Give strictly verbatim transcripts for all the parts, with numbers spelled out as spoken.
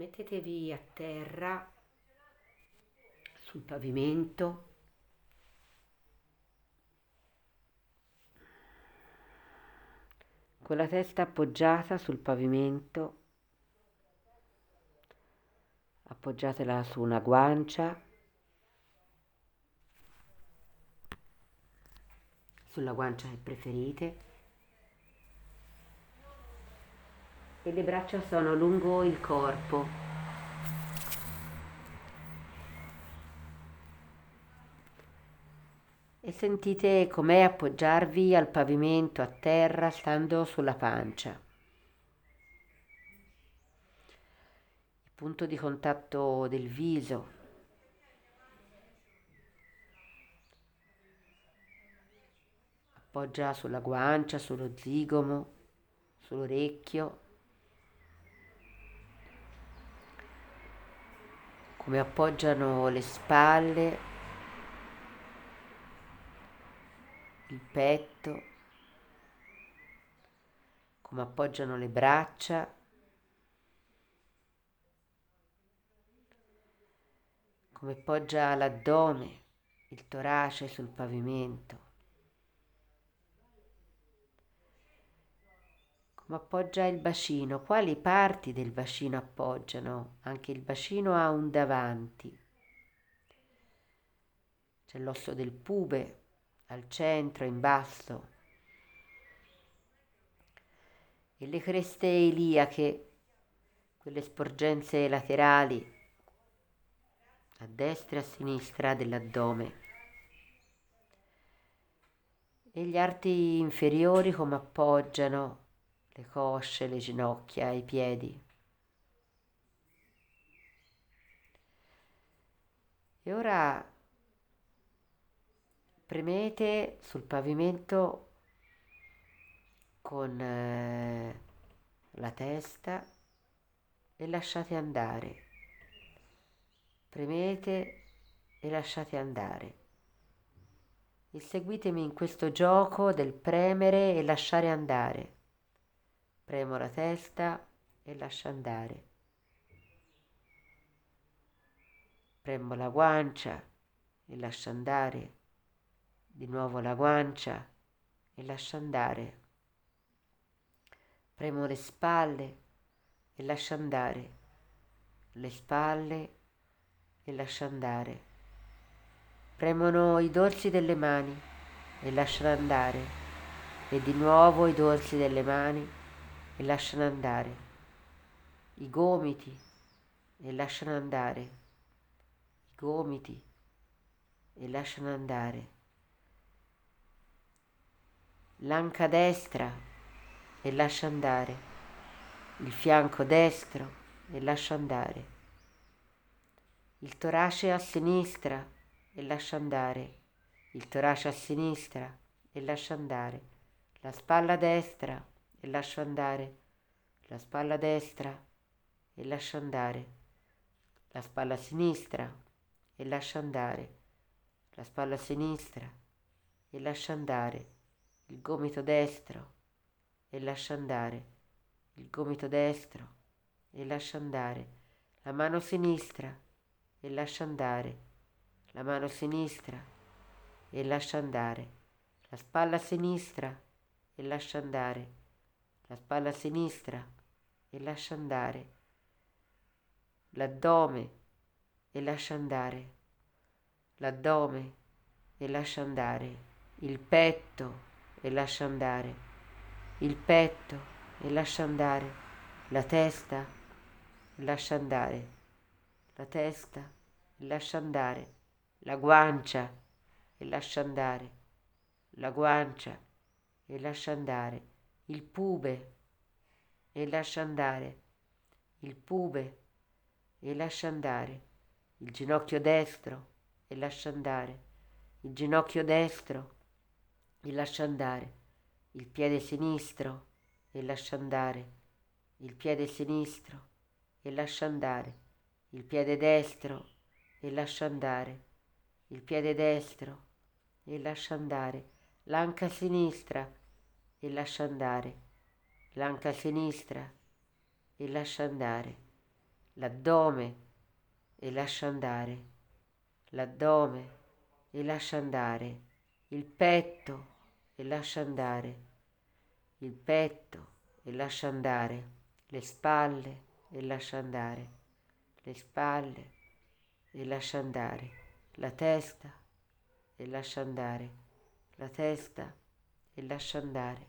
Mettetevi a terra sul pavimento, con la testa appoggiata sul pavimento, appoggiatela su una guancia, sulla guancia che preferite, e le braccia sono lungo il corpo. E sentite com'è appoggiarvi al pavimento a terra stando sulla pancia. Il punto di contatto del viso. Appoggia sulla guancia, sullo zigomo, sull'orecchio. Come appoggiano le spalle, il petto, come appoggiano le braccia, come appoggia l'addome, il torace sul pavimento, come appoggia il bacino, quali parti del bacino appoggiano. Anche il bacino ha un davanti. C'è l'osso del pube al centro, in basso, e le creste iliache, quelle sporgenze laterali a destra e a sinistra dell'addome, e gli arti inferiori come appoggiano le cosce, le ginocchia, i piedi. E ora premete sul pavimento con eh, la testa e lasciate andare. Premete e lasciate andare. E seguitemi in questo gioco del premere e lasciare andare. Premo la testa e lascio andare. Premo la guancia e lascio andare. Di nuovo la guancia e lascio andare. Premo le spalle e lascio andare. Le spalle e lascio andare. Premono i dorsi delle mani e lasciano andare. E di nuovo i dorsi delle mani e lasciano andare. I gomiti e lasciano andare. I gomiti e lasciano andare. L'anca destra e lascia andare. Il fianco destro e lascia andare. Il torace a sinistra e lascia andare. Il torace a sinistra e lascia andare. La spalla destra e lascia andare. La spalla destra e lascia andare. La spalla sinistra e lascia andare. La spalla sinistra e lascia andare. Il gomito destro e lascia andare. Il gomito destro e lascia andare. La mano sinistra e lascia andare. La mano sinistra e lascia andare. La spalla sinistra e lascia andare. La spalla sinistra e lascia andare. L'addome e lascia andare. L'addome e lascia andare. Il petto e lascia andare. Il petto e lascia andare. La testa e lascia andare. La testa e lascia andare. La guancia e lascia andare. La guancia e lascia andare. Il pube e lascia andare. Il pube e lascia andare. Il ginocchio destro e lascia andare. Il ginocchio destro e lascia andare. Il piede sinistro e lascia andare. Il piede sinistro e lascia andare. Il piede destro e lascia andare. Il piede destro e lascia andare. L'anca sinistra e lascia andare. L'anca sinistra e lascia andare. l'addome e lascia andare, l'addome e lascia andare, il petto e lascia andare, il petto e lascia andare, le spalle e lascia andare, le spalle e lascia andare, la testa e lascia andare, la testa e lascia andare.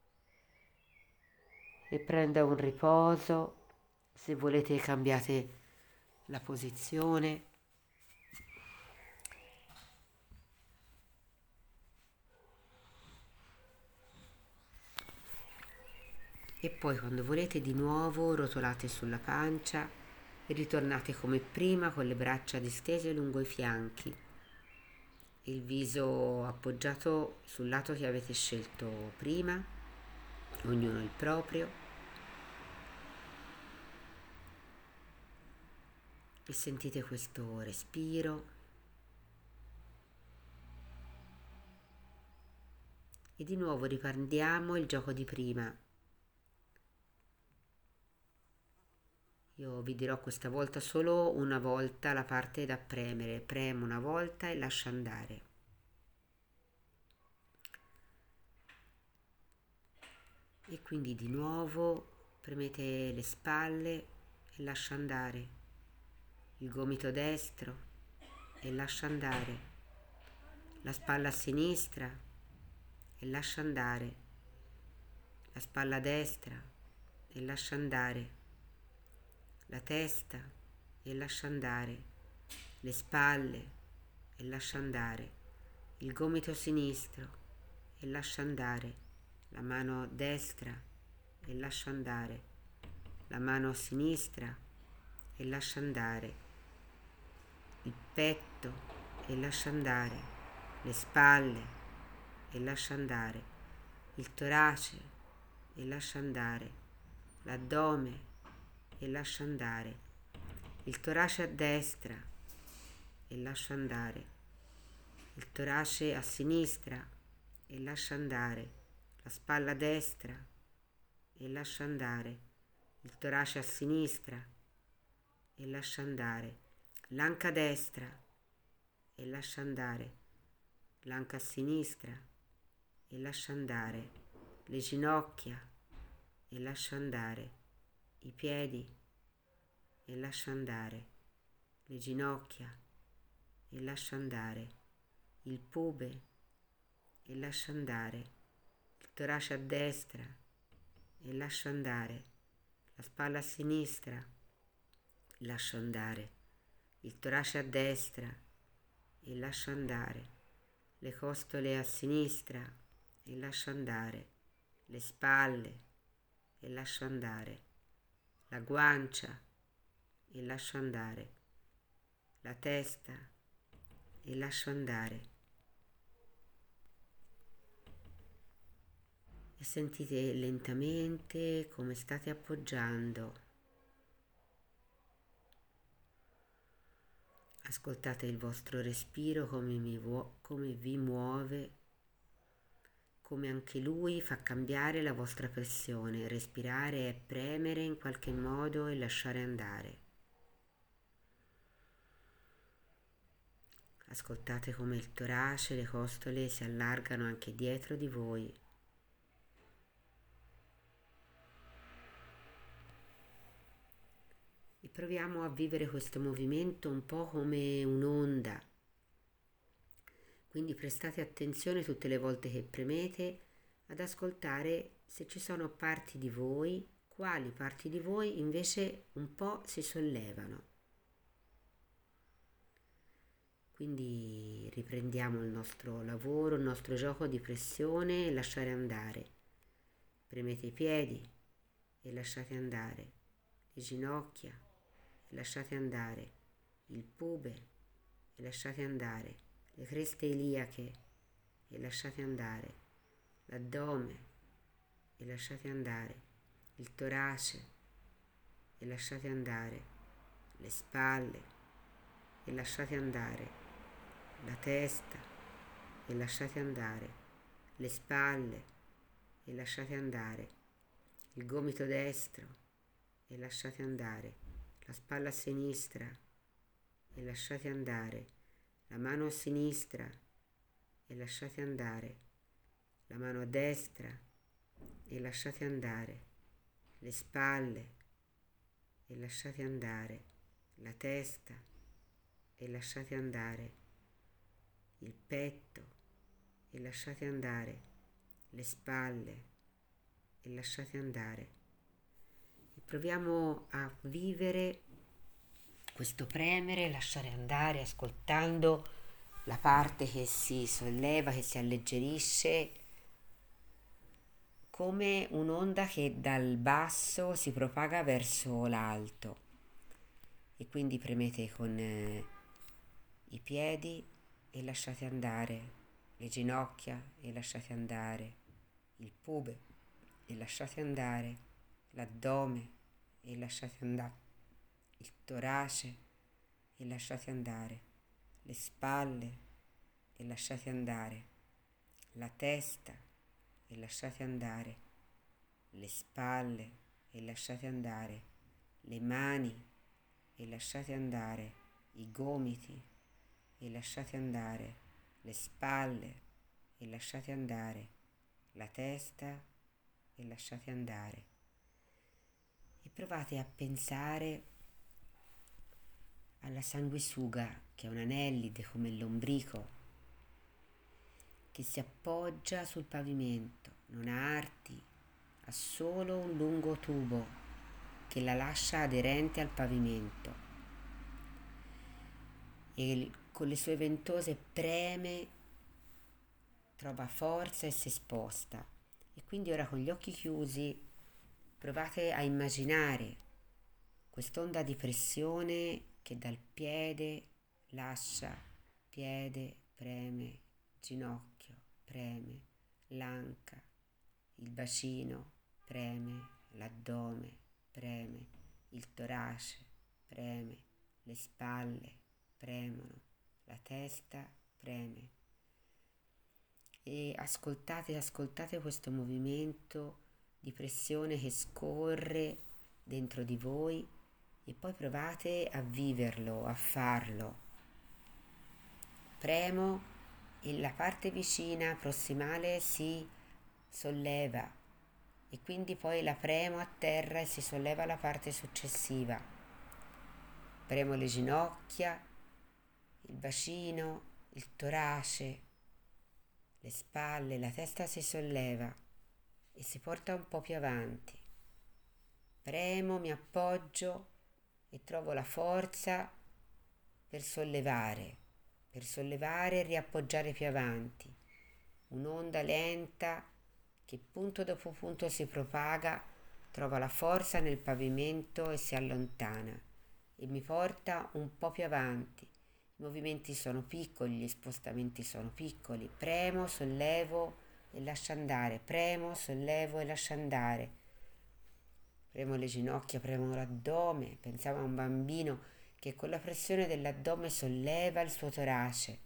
E prenda un riposo, se volete cambiate la posizione. E poi quando volete di nuovo rotolate sulla pancia e ritornate come prima con le braccia distese lungo i fianchi, il viso appoggiato sul lato che avete scelto prima, ognuno il proprio. E sentite questo respiro e di nuovo riprendiamo il gioco di prima. Io vi dirò questa volta solo una volta la parte da premere, premo una volta e lascio andare. E quindi di nuovo premete le spalle e lascia andare, il gomito destro e lascia andare, la spalla a sinistra e lascia andare, la spalla destra e lascia andare, la testa e lascia andare, le spalle e lascia andare, il gomito sinistro e lascia andare, la mano destra e lascia andare, la mano sinistra e lascia andare, il petto e lascia andare, le spalle e lascia andare, il torace e lascia andare, l'addome e lascia andare, il torace a destra e lascia andare, il torace a sinistra e lascia andare, la spalla a destra e lascia andare, il torace a sinistra e lascia andare, l'anca a destra e lascia andare, l'anca a sinistra e lascia andare, le ginocchia e lascia andare, i piedi e lascia andare, le ginocchia e lascia andare, il pube e lascia andare, il torace a destra e lascia andare, la spalla a sinistra e lascia andare, il torace a destra e lascia andare, le costole a sinistra e lascia andare, le spalle e lascia andare, la guancia e lascia andare, la testa e lascia andare. E sentite lentamente come state appoggiando. Ascoltate il vostro respiro come, mi vuo- come vi muove, come anche lui fa cambiare la vostra pressione. Respirare è premere in qualche modo e lasciare andare. Ascoltate come il torace e le costole si allargano anche dietro di voi. E proviamo a vivere questo movimento un po' come un'onda. Quindi prestate attenzione tutte le volte che premete ad ascoltare se ci sono parti di voi, quali parti di voi invece un po' si sollevano. Quindi riprendiamo il nostro lavoro, il nostro gioco di pressione e lasciare andare. Premete i piedi e lasciate andare, le ginocchia e lasciate andare, il pube e lasciate andare, le creste iliache e lasciate andare, l'addome e lasciate andare, il torace e lasciate andare, le spalle e lasciate andare, la testa e lasciate andare, le spalle e lasciate andare, il gomito destro e lasciate andare, la spalla a sinistra e lasciate andare, la mano a sinistra e lasciate andare, la mano a destra e lasciate andare, le spalle e lasciate andare, la testa e lasciate andare, il petto e lasciate andare, le spalle e lasciate andare. E proviamo a vivere questo premere, lasciare andare, ascoltando la parte che si solleva, che si alleggerisce, come un'onda che dal basso si propaga verso l'alto. E quindi premete con eh, i piedi e lasciate andare, le ginocchia e lasciate andare, il pube e lasciate andare, l'addome e lasciate andare, il torace e lasciate andare, le spalle e lasciate andare, la testa e lasciate andare, le spalle e lasciate andare, le mani e lasciate andare, i gomiti e lasciate andare, le spalle e lasciate andare, la testa e lasciate andare. E provate a pensare alla sanguisuga, che è un anellide come l'ombrico, che si appoggia sul pavimento, non ha arti, ha solo un lungo tubo che la lascia aderente al pavimento e con le sue ventose preme, trova forza e si sposta. E quindi ora con gli occhi chiusi provate a immaginare quest'onda di pressione che dal piede lascia, piede preme, ginocchio preme, l'anca, il bacino preme, l'addome preme, il torace preme, le spalle premono, la testa preme. E ascoltate, ascoltate questo movimento di pressione che scorre dentro di voi e poi provate a viverlo, a farlo. Premo e la parte vicina, prossimale, si solleva e quindi poi la premo a terra e si solleva la parte successiva. Premo le ginocchia, il bacino, il torace, le spalle, la testa si solleva e si porta un po' più avanti. Premo, mi appoggio e trovo la forza per sollevare, per sollevare e riappoggiare più avanti. Un'onda lenta che punto dopo punto si propaga, trova la forza nel pavimento e si allontana e mi porta un po' più avanti. I movimenti sono piccoli, gli spostamenti sono piccoli. Premo, sollevo e lascio andare, premo, sollevo e lascio andare. Premo le ginocchia, premo l'addome. Pensiamo a un bambino che con la pressione dell'addome solleva il suo torace.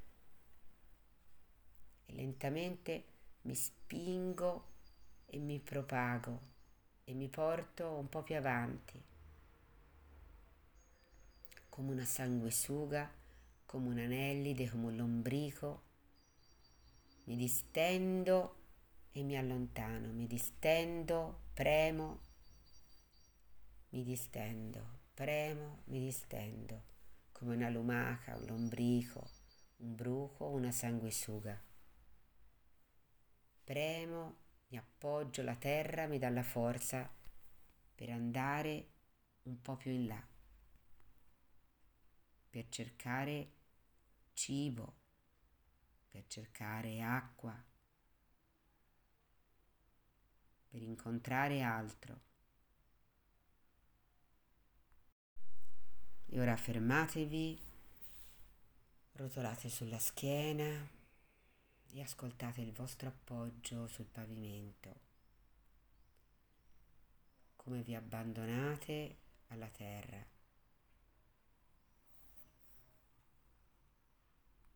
E lentamente mi spingo e mi propago e mi porto un po' più avanti, come una sanguisuga, come un anellide, come un lombrico. Mi distendo e mi allontano, mi distendo, premo, mi distendo, premo, mi distendo, come una lumaca, un lombrico, un bruco, una sanguisuga. Premo, mi appoggio, la terra mi dà la forza per andare un po' più in là, per cercare cibo, per cercare acqua, per incontrare altro. E ora fermatevi, rotolate sulla schiena e ascoltate il vostro appoggio sul pavimento, come vi abbandonate alla terra.